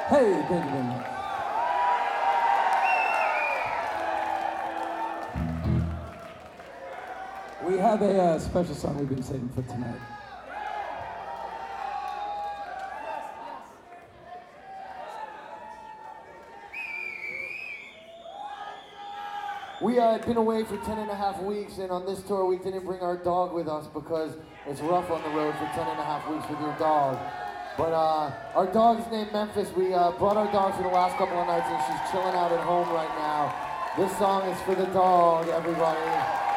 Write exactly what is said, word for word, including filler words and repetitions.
Hey, thank you very much. We have a uh, special song we've been saving for tonight. We uh, had been away for ten and a half weeks, and on this tour we didn't bring our dog with us because it's rough on the road for ten and a half weeks with your dog. But uh, our dog's named Memphis. We uh, brought our dog for the last couple of nights, and she's chilling out at home right now. This song is for the dog, everybody.